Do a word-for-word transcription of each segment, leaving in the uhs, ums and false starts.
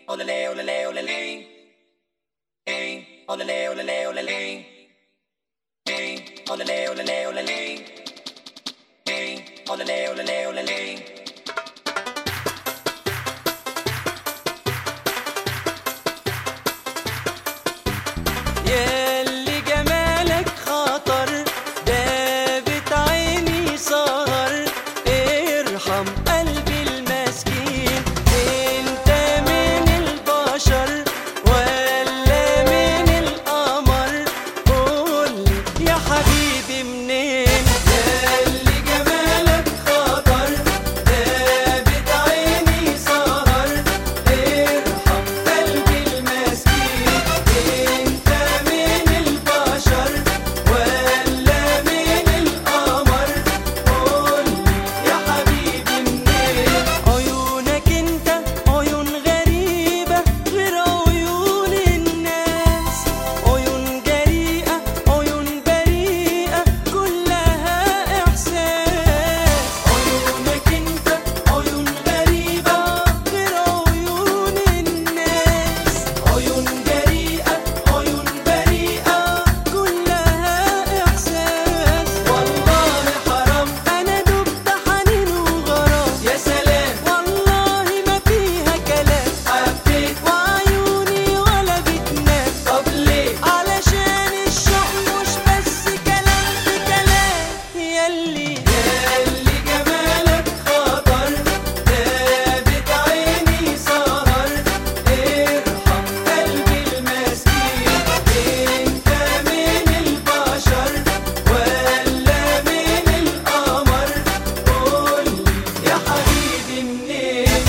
olele, olele, olele. Hey, olele, olele, olele. Hey, olele, olele, olele. Hey, olele, olele, olele. ياللي جمالك خطر دابت عيني سهر ارحم قلبي المسكين انت من البشر ولا من القمر قولي يا حبيبي منين ياللي جمالك خطر دابت عيني سهر ارحم قلبي المسكين انت من البشر ولا من القمر قولي يا حبيبي منين عيونك انت عيون غريبة غير عيون الناس عيون جريئة عيون بريئة كلها إحساس عيونك انت عيون غريبة غير عيون الناس عيون جريئة عيون بريئة كلها إحساس والله حرام أنا دبت حنين وغرام يا سلام والله ما فيها كلام حبيت وعيوني ولا بتنام طب ليه علشان الشوق مش بس كلام في كلام ياللي ياللي جمالك خطر دابت عيني سهر ارحم قلبي المسكين انت من البشر ولا من القمر قولي يا حبيبي منين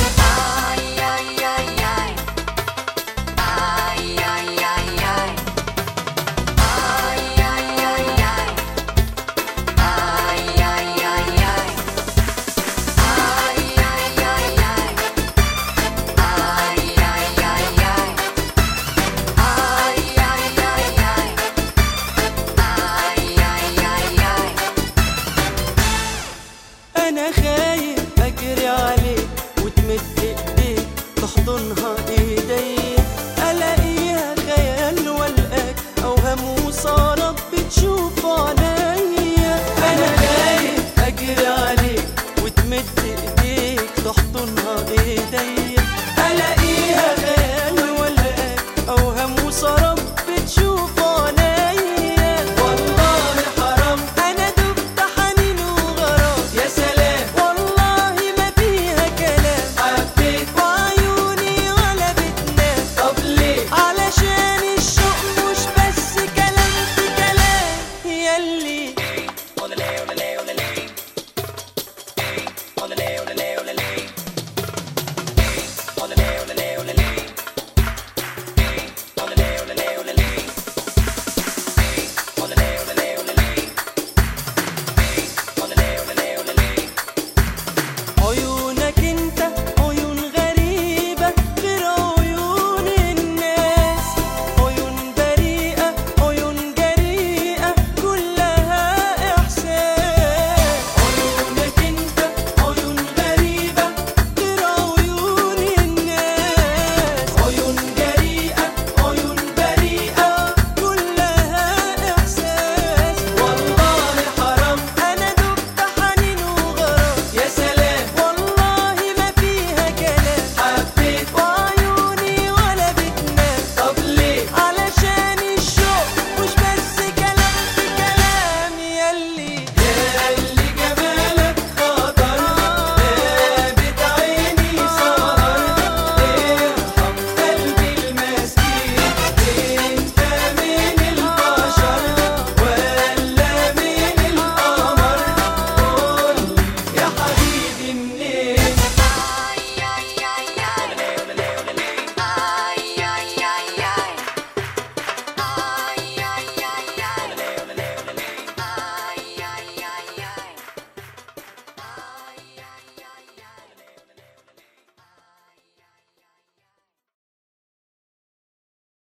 انا خايف اجري عليك وتمد ايديك تحضنها